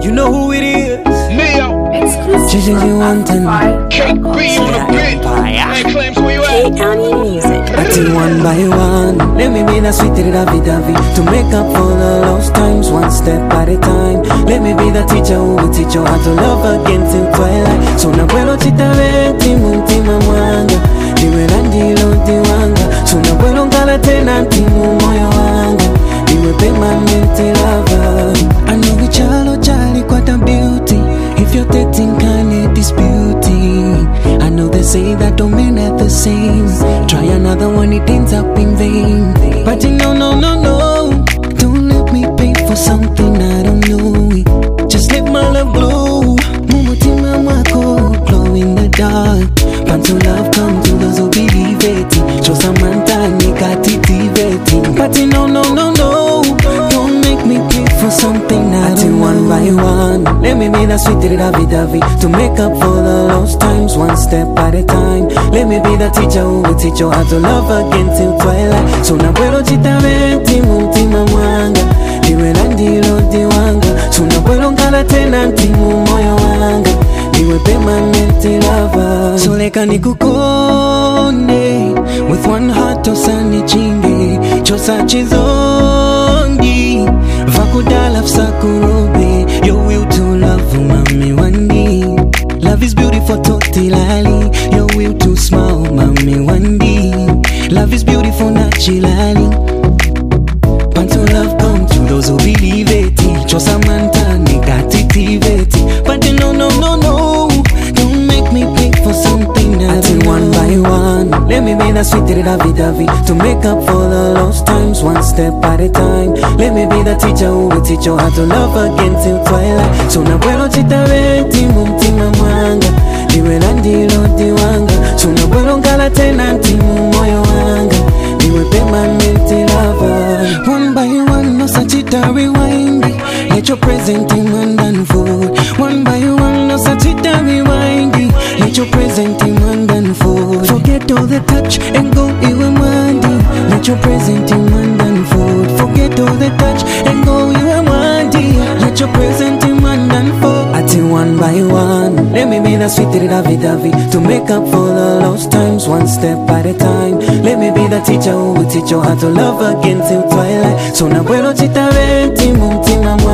You know who it is? Neo. JJ wanting Cake B on the beat. Man claims where you at. County Music. I take one by one. Let me be the sweeter Davi to make up for the lost times, one step at a time. Let me be the teacher who will teach you how to love again till twilight. So na puedo chitaveti muntima mwanga diwe landilo diwang. So na puedo ngala tena timu moyo wanga diwe permanent lover. I know we chalo chali quite a beauty. If you're dating kinda disputing, I know they say that don't mean at the same. Try another one, it ends up in vain. But you know, no, don't let me pay for something I don't know. Just let my love glow. Mumutima mwako glow in the dark. Until love come to those who believe it. Show Samantha negativity. But you know, no, don't make me pay for something I don't know. One by one, let me be the sweeter Davi to make up for the lost times, one step at a time. Let me be the teacher who will teach you how to love again till twilight. So na puedo chitaveti muntima mwanga diwe landilo diwang. So na puedo ngala tena timu moyo wanga diwe permanent lover. So leka nikukone with one heart tosani chingi chosa chizongi vakudala fsakurobe. Your will to love mami wandi. Love is beautiful totilali. Your will to smile mami wandi. Love is beautiful naturally. Until love come to those who believe it. Cho Samantha negativity. But you no, don't make me pay for something I do. One by one, let me be the sweeter Davi to make up for the lost times, one step at a time. Let me be the teacher who will teach you how to love again till twilight. So na puedo chitaveti muntima mwanga diwe landilo diwang. So na puedo ngala tena timu moyo wanga diwe permanent lover. One by one, no sachita rewind. Let your present in hand unfold. One by one, no sachita rewind. Let your present in hand unfold. Forget all the touch and go iwe mwandi. Let your present in hand unfold. Forget all the touch and go iwe mwandi. Let your present in hand unfold. I take one by one. Let me be the sweeter Davi to make up for the lost times, one step at a time. Let me be the teacher who will teach you how to love again till twilight. So na puedo chitaveti muntima